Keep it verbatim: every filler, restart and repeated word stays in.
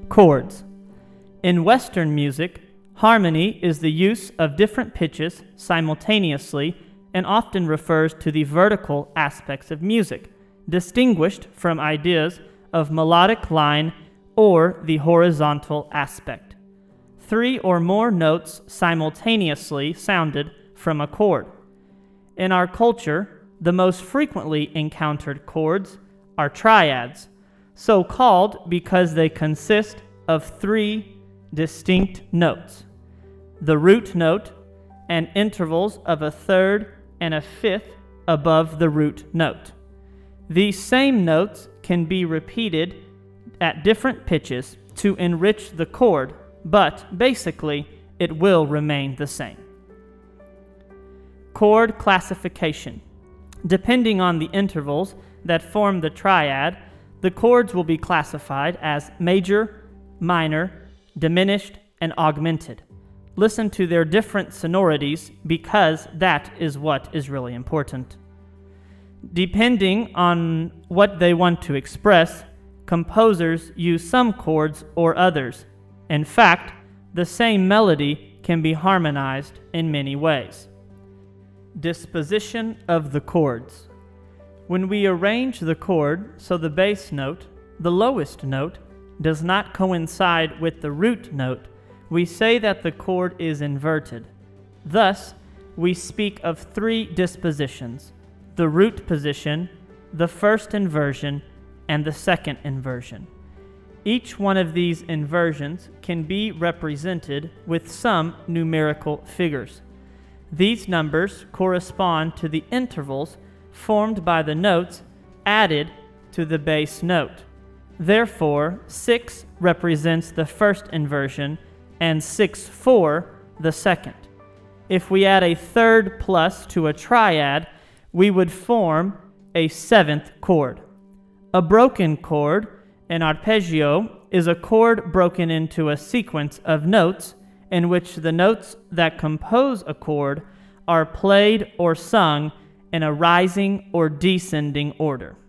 Chords. In Western music, harmony is the use of different pitches simultaneously and often refers to the vertical aspects of music, distinguished from ideas of melodic line or the horizontal aspect. Three or more notes simultaneously sounded from a chord. In our culture, the most frequently encountered chords are triads, so called because they consist of three distinct notes: the root note and intervals of a third and a fifth above the root note. These same notes can be repeated at different pitches to enrich the chord, but basically it will remain the same. Chord classification. Depending on the intervals that form the triad, the chords will be classified as major, minor, diminished, and augmented. Listen to their different sonorities because that is what is really important. Depending on what they want to express, composers use some chords or others. In fact, the same melody can be harmonized in many ways. Disposition of the chords. When we arrange the chord so the bass note, the lowest note, does not coincide with the root note, we say that the chord is inverted. Thus, we speak of three dispositions: the root position, the first inversion, and the second inversion. Each one of these inversions can be represented with some numerical figures. These numbers correspond to the intervals formed by the notes added to the bass note. Therefore, six represents the first inversion and six four the second. If we add a third plus to a triad, we would form a seventh chord. A broken chord, an arpeggio, is a chord broken into a sequence of notes in which the notes that compose a chord are played or sung in a rising or descending order.